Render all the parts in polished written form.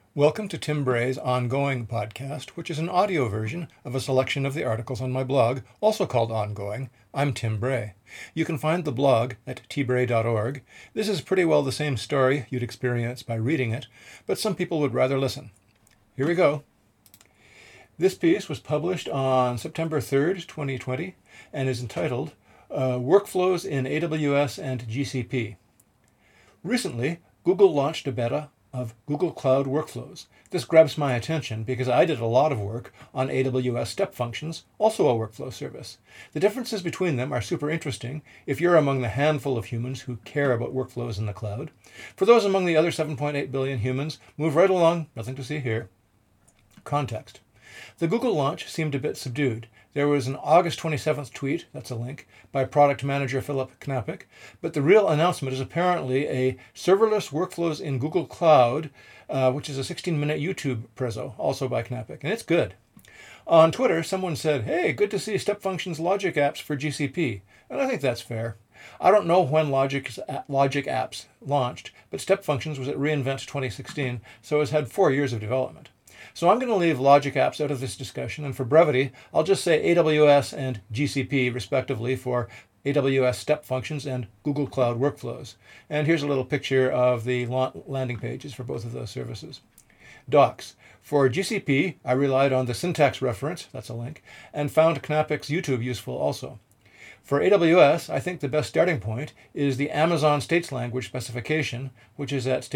Welcome to Tim Bray's Ongoing podcast, which is an audio version of a selection of the articles on my blog, also called Ongoing. I'm Tim Bray. You can find the blog at tbray.org. This is pretty well the same story you'd experience by reading it, but some people would rather listen. Here we go. This piece was published on September 3rd, 2020, and is entitled Workflows in AWS and GCP. Recently, Google launched a beta of Google Cloud Workflows. This grabs my attention because I did a lot of work on AWS Step Functions, also a workflow service. The differences between them are super interesting if you're among the handful of humans who care about workflows in the cloud. For those among the other 7.8 billion humans, move right along, nothing to see here. Context. The Google launch seemed a bit subdued. There was an August 27th tweet, that's a link, by product manager Philip Knapik, but the real announcement is apparently a serverless workflows in Google Cloud, which is a 16-minute YouTube prezzo, also by Knapik, and it's good. On Twitter, someone said, "Hey, good to see Step Functions Logic Apps for GCP," and I think that's fair. I don't know when Logic Apps launched, but Step Functions was at reInvent 2016, so it's had 4 years of development. So I'm going to leave Logic Apps out of this discussion, and for brevity, I'll just say AWS and GCP, respectively, for AWS Step Functions and Google Cloud Workflows. And here's a little picture of the landing pages for both of those services. Docs. For GCP, I relied on the syntax reference, that's a link, and found Knapik's YouTube useful also. For AWS, I think the best starting point is the Amazon States Language specification, which is at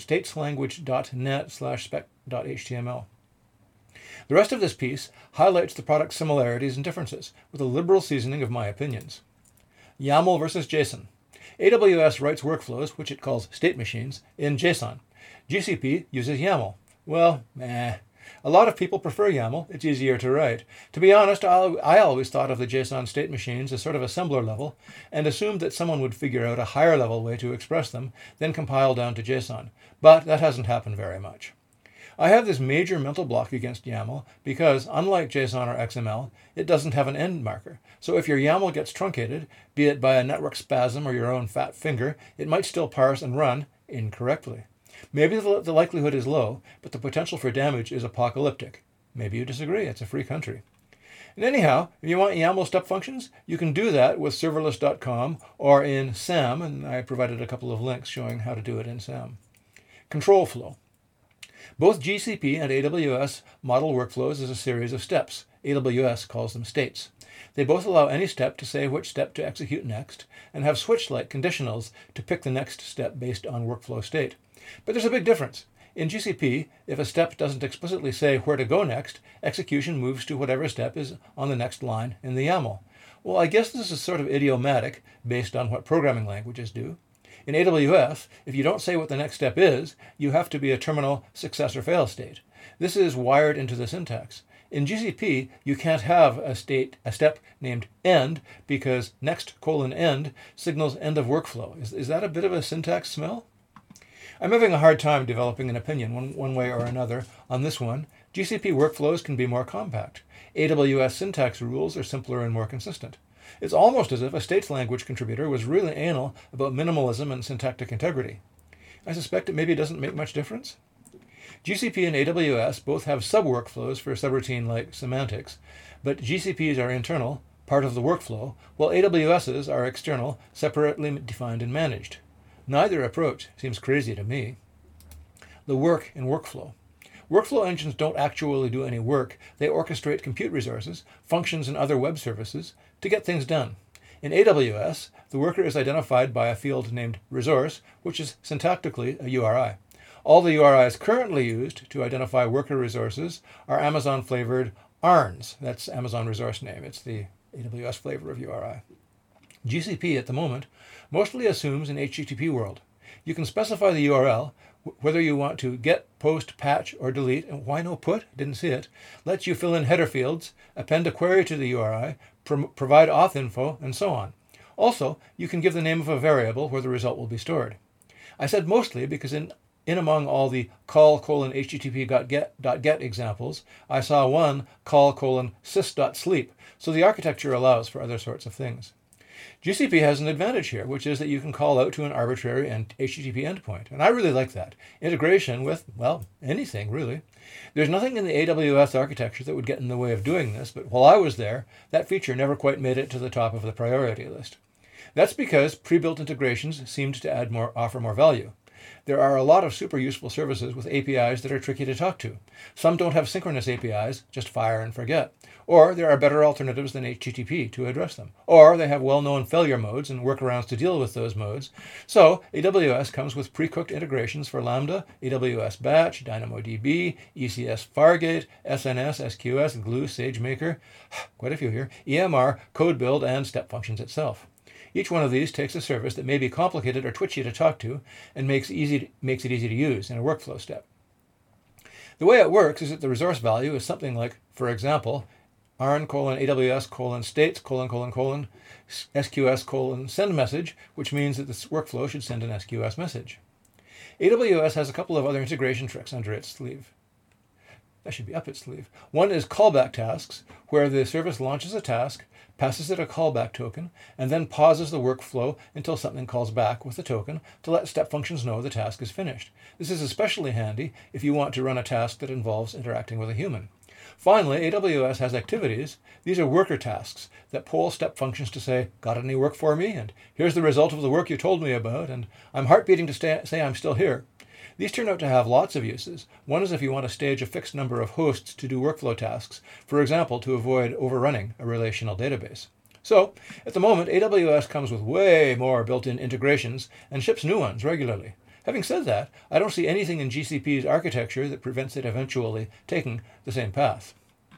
stateslanguage.net/spec.html. The rest of this piece highlights the product similarities and differences, with a liberal seasoning of my opinions. YAML versus JSON. AWS writes workflows, which it calls state machines, in JSON. GCP uses YAML. Well, a lot of people prefer YAML. It's easier to write. To be honest, I always thought of the JSON state machines as sort of assembler level and assumed that someone would figure out a higher level way to express them, then compile down to JSON. But that hasn't happened very much. I have this major mental block against YAML because, unlike JSON or XML, it doesn't have an end marker. So if your YAML gets truncated, be it by a network spasm or your own fat finger, it might still parse and run incorrectly. Maybe the likelihood is low, but the potential for damage is apocalyptic. Maybe you disagree. It's a free country. And anyhow, if you want YAML step functions, you can do that with serverless.com or in SAM, and I provided a couple of links showing how to do it in SAM. Control flow. Both GCP and AWS model workflows as a series of steps. AWS calls them states. They both allow any step to say which step to execute next, and have switch-like conditionals to pick the next step based on workflow state. But there's a big difference. In GCP, if a step doesn't explicitly say where to go next, execution moves to whatever step is on the next line in the YAML. Well, I guess this is sort of idiomatic based on what programming languages do. In AWS, if you don't say what the next step is, you have to be a terminal success or fail state. This is wired into the syntax. In GCP, you can't have a step named end because next:end signals end of workflow. Is that a bit of a syntax smell? I'm having a hard time developing an opinion one way or another on this one. GCP workflows can be more compact. AWS syntax rules are simpler and more consistent. It's almost as if a states language contributor was really anal about minimalism and syntactic integrity. I suspect it maybe doesn't make much difference. GCP and AWS both have sub-workflows for subroutine-like semantics, but GCPs are internal, part of the workflow, while AWS's are external, separately defined and managed. Neither approach seems crazy to me. The work in workflow. Workflow engines don't actually do any work. They orchestrate compute resources, functions, and other web services to get things done. In AWS, the worker is identified by a field named resource, which is syntactically a URI. All the URIs currently used to identify worker resources are Amazon-flavored ARNs. That's Amazon resource name. It's the AWS flavor of URI. GCP, at the moment, mostly assumes an HTTP world. You can specify the URL, whether you want to get, post, patch, or delete, and why no put? Didn't see it. Lets you fill in header fields, append a query to the URI, provide auth info, and so on. Also, you can give the name of a variable where the result will be stored. I said mostly because in among all the call:/http.get examples, I saw one call:/sys.sleep, so the architecture allows for other sorts of things. GCP has an advantage here, which is that you can call out to an arbitrary and HTTP endpoint. And I really like that. Integration with, well, anything, really. There's nothing in the AWS architecture that would get in the way of doing this, but while I was there, that feature never quite made it to the top of the priority list. That's because pre-built integrations seemed to offer more value. There are a lot of super useful services with APIs that are tricky to talk to. Some don't have synchronous APIs, just fire and forget. Or there are better alternatives than HTTP to address them. Or they have well-known failure modes and workarounds to deal with those modes. So AWS comes with pre-cooked integrations for Lambda, AWS Batch, DynamoDB, ECS Fargate, SNS, SQS, Glue, SageMaker, quite a few here, EMR, code build, and step functions itself. Each one of these takes a service that may be complicated or twitchy to talk to and makes it easy to use in a workflow step. The way it works is that the resource value is something like, for example, AWS:states: SQS: send message, which means that this workflow should send an SQS message. AWS has a couple of other integration tricks under its sleeve. That should be up its sleeve. One is callback tasks, where the service launches a task, passes it a callback token, and then pauses the workflow until something calls back with the token to let step functions know the task is finished. This is especially handy if you want to run a task that involves interacting with a human. Finally, AWS has activities. These are worker tasks that poll step functions to say, got any work for me? And here's the result of the work you told me about, and I'm heartbeating to say I'm still here. These turn out to have lots of uses. One is if you want to stage a fixed number of hosts to do workflow tasks, for example, to avoid overrunning a relational database. So, at the moment, AWS comes with way more built-in integrations and ships new ones regularly. Having said that, I don't see anything in GCP's architecture that prevents it eventually taking the same path.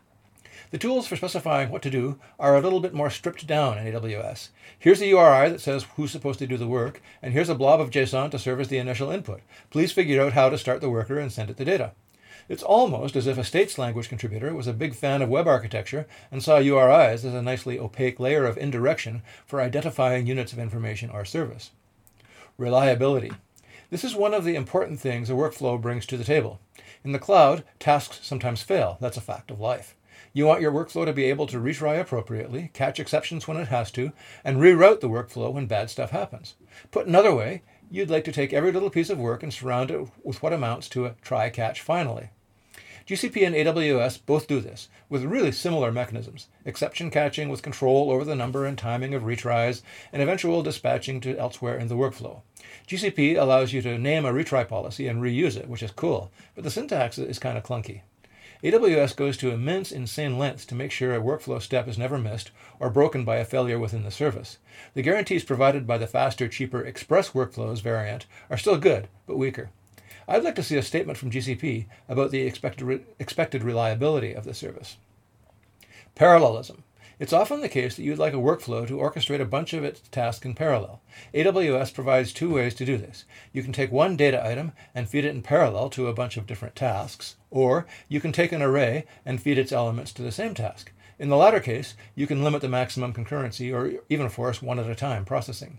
The tools for specifying what to do are a little bit more stripped down in AWS. Here's a URI that says who's supposed to do the work, and here's a blob of JSON to serve as the initial input. Please figure out how to start the worker and send it the data. It's almost as if a states language contributor was a big fan of web architecture and saw URIs as a nicely opaque layer of indirection for identifying units of information or service. Reliability. This is one of the important things a workflow brings to the table. In the cloud, tasks sometimes fail. That's a fact of life. You want your workflow to be able to retry appropriately, catch exceptions when it has to, and reroute the workflow when bad stuff happens. Put another way, you'd like to take every little piece of work and surround it with what amounts to a try-catch finally. GCP and AWS both do this, with really similar mechanisms: exception catching with control over the number and timing of retries, and eventual dispatching to elsewhere in the workflow. GCP allows you to name a retry policy and reuse it, which is cool, but the syntax is kind of clunky. AWS goes to immense, insane lengths to make sure a workflow step is never missed or broken by a failure within the service. The guarantees provided by the faster, cheaper Express Workflows variant are still good, but weaker. I'd like to see a statement from GCP about the expected reliability of the service. Parallelism. It's often the case that you'd like a workflow to orchestrate a bunch of its tasks in parallel. AWS provides two ways to do this. You can take one data item and feed it in parallel to a bunch of different tasks, or you can take an array and feed its elements to the same task. In the latter case, you can limit the maximum concurrency or even force one-at-a-time processing.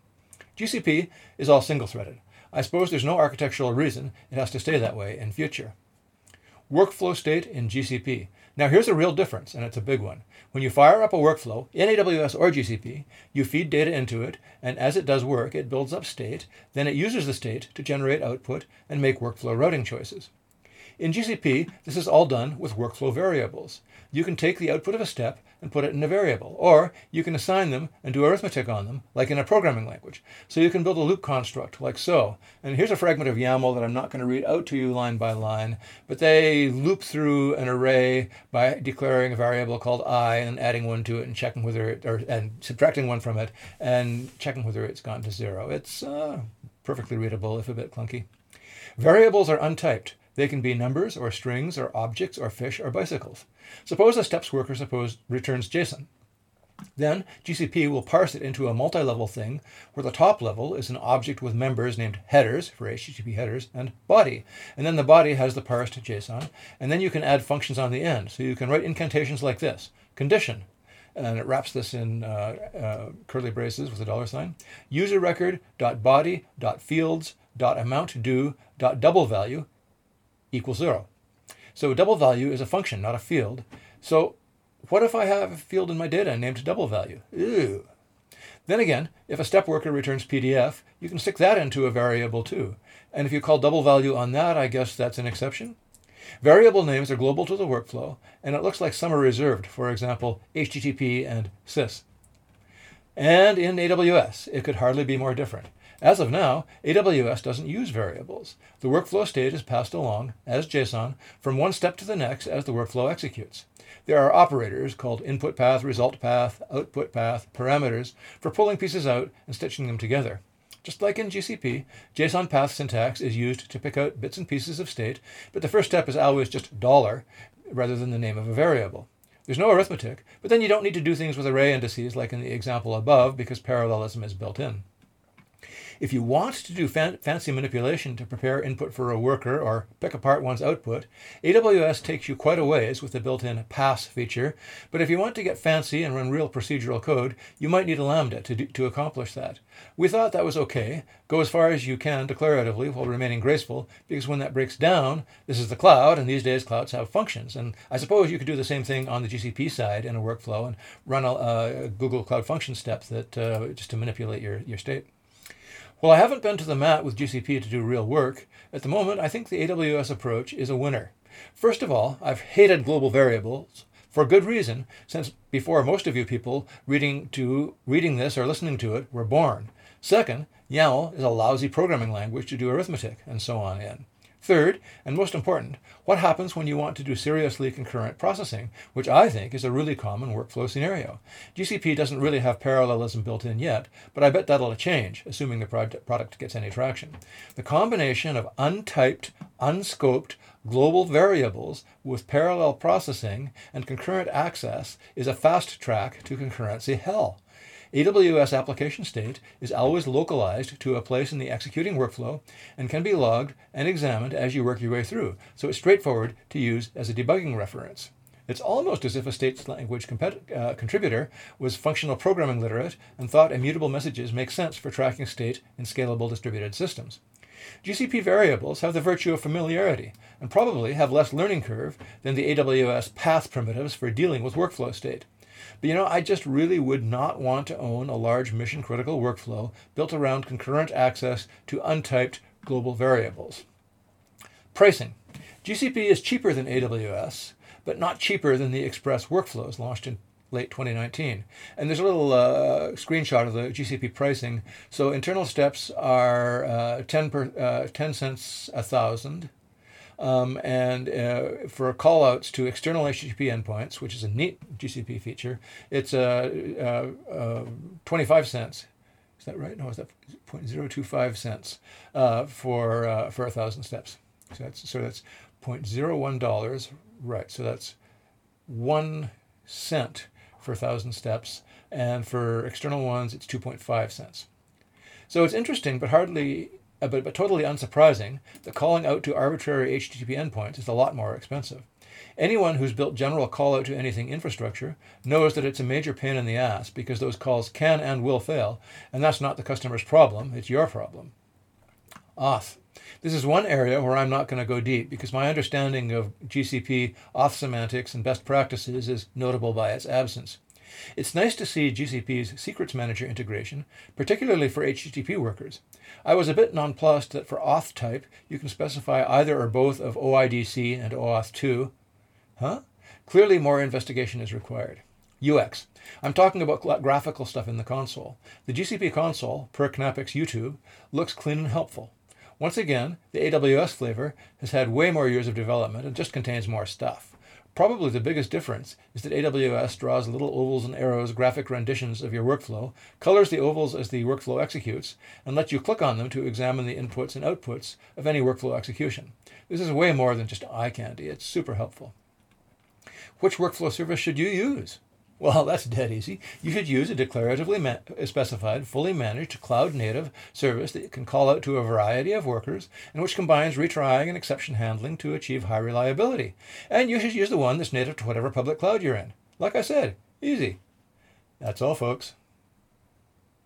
GCP is all single-threaded. I suppose there's no architectural reason it has to stay that way in future. Workflow state in GCP. Now here's a real difference, and it's a big one. When you fire up a workflow in AWS or GCP, you feed data into it, and as it does work, it builds up state, then it uses the state to generate output and make workflow routing choices. In GCP, this is all done with workflow variables. You can take the output of a step and put it in a variable, or you can assign them and do arithmetic on them, like in a programming language. So you can build a loop construct, like so. And here's a fragment of YAML that I'm not going to read out to you line by line, but they loop through an array by declaring a variable called I and adding one to it and checking whether and subtracting one from it and checking whether it's gone to zero. It's perfectly readable, if a bit clunky. Variables are untyped. They can be numbers or strings or objects or fish or bicycles. Suppose a steps worker returns JSON. Then GCP will parse it into a multi-level thing where the top level is an object with members named headers, for HTTP headers, and body. And then the body has the parsed JSON. And then you can add functions on the end. So you can write incantations like this: condition. And it wraps this in curly braces with a $sign. User record.body.fields.amountDo.doubleValue equals 0. So double value is a function, not a field. So what if I have a field in my data named double value? Ew. Then again, if a step worker returns PDF, you can stick that into a variable too. And if you call double value on that, I guess that's an exception. Variable names are global to the workflow, and it looks like some are reserved, for example, HTTP and sys. And in AWS, it could hardly be more different. As of now, AWS doesn't use variables. The workflow state is passed along, as JSON, from one step to the next as the workflow executes. There are operators called input path, result path, output path, parameters for pulling pieces out and stitching them together. Just like in GCP, JSON path syntax is used to pick out bits and pieces of state, but the first step is always just $, rather than the name of a variable. There's no arithmetic, but then you don't need to do things with array indices like in the example above because parallelism is built in. If you want to do fancy manipulation to prepare input for a worker or pick apart one's output, AWS takes you quite a ways with the built-in pass feature, but if you want to get fancy and run real procedural code, you might need a Lambda to accomplish that. We thought that was okay. Go as far as you can declaratively while remaining graceful, because when that breaks down, this is the cloud, and these days clouds have functions. And I suppose you could do the same thing on the GCP side in a workflow and run a Google Cloud Function step that just to manipulate your state. Well, I haven't been to the mat with GCP to do real work. At the moment, I think the AWS approach is a winner. First of all, I've hated global variables for good reason, since before most of you people reading this or listening to it were born. Second, YAML is a lousy programming language to do arithmetic and so on in. Third, and most important, what happens when you want to do seriously concurrent processing, which I think is a really common workflow scenario. GCP doesn't really have parallelism built in yet, but I bet that'll change, assuming the product gets any traction. The combination of untyped, unscoped, global variables with parallel processing and concurrent access is a fast track to concurrency hell. AWS application state is always localized to a place in the executing workflow and can be logged and examined as you work your way through, so it's straightforward to use as a debugging reference. It's almost as if a state language contributor was functional programming literate and thought immutable messages make sense for tracking state in scalable distributed systems. GCP variables have the virtue of familiarity and probably have less learning curve than the AWS path primitives for dealing with workflow state. But I just really would not want to own a large mission-critical workflow built around concurrent access to untyped global variables. Pricing. GCP is cheaper than AWS, but not cheaper than the Express workflows launched in late 2019. And there's a little screenshot of the GCP pricing. So internal steps are 10 cents a thousand. And for callouts to external HTTP endpoints, which is a neat GCP feature, it's 25 cents. Is that right? No, is that 0.025 cents for 1,000 steps? So that's $0.01. Right. So that's 1 cent for 1,000 steps, and for external ones, it's 2.5 cents. So it's interesting, but but totally unsurprising that calling out to arbitrary HTTP endpoints is a lot more expensive. Anyone who's built general call out to anything infrastructure knows that it's a major pain in the ass because those calls can and will fail, and that's not the customer's problem, it's your problem. Auth. This is one area where I'm not going to go deep because my understanding of GCP auth semantics and best practices is notable by its absence. It's nice to see GCP's Secrets Manager integration, particularly for HTTP workers. I was a bit nonplussed that for auth type, you can specify either or both of OIDC and OAuth 2. Clearly more investigation is required. UX. I'm talking about graphical stuff in the console. The GCP console, per Knappix YouTube, looks clean and helpful. Once again, the AWS flavor has had way more years of development and just contains more stuff. Probably the biggest difference is that AWS draws little ovals and arrows graphic renditions of your workflow, colors the ovals as the workflow executes, and lets you click on them to examine the inputs and outputs of any workflow execution. This is way more than just eye candy. It's super helpful. Which workflow service should you use? Well, that's dead easy. You should use a declaratively specified, fully managed, cloud-native service that can call out to a variety of workers and which combines retrying and exception handling to achieve high reliability. And you should use the one that's native to whatever public cloud you're in. Like I said, easy. That's all, folks.